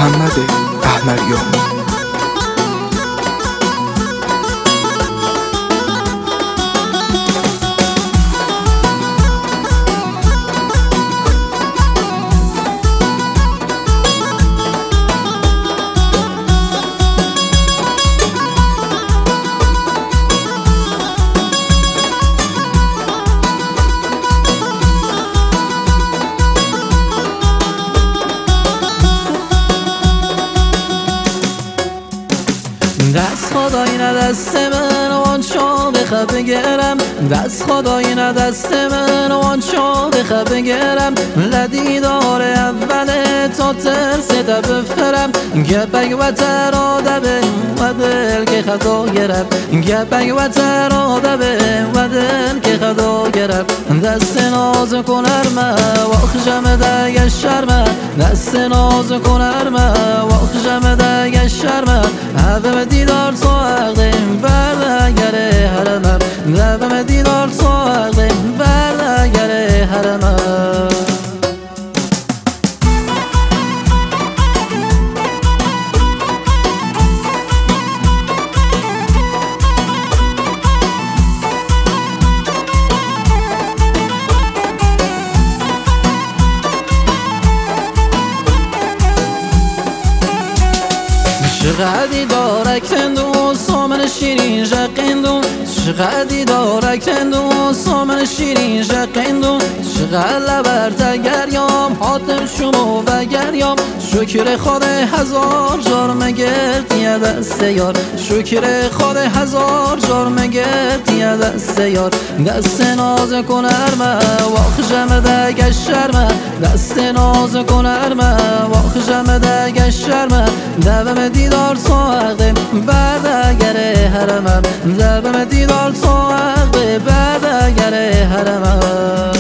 محمد احمریان. دست خدای نه دست من وان شو بخواب بگیرم، دست خدای نه دست من وان شو بخواب بگیرم. لدیدار اول تا ترس بفرم، گپک و تراده به و دل که خدا گرم، گپک و تراده به و دل که خدا گرم. دست ناز کنر ما واخ جمع دیگه شرم، دست ناز کنر ما واخ جمع دیگه شرم. هفم دیدار تو عقلیم برگره حرمم، هفم دیدار تو عقلیم برگره حرمم. چقدی دارک تندو سامن شیرین جقیندو، چقدی دارک تندو سامن شیرین جقیندو. چقدر لبرت گریام حاتم شما و گریام، شکر خود هزار جار مگرد یه دست یار، شکر خود هزار جار مگرد یه دست یار. دست ناز کنر ما واخ جمع دیگه شرمه، دست ناز کنر ما واخ جمع دیگه شرمه. دوم دیدار تو عقل برگره حرمم، دوم دیدار تو عقل برگره حرمم.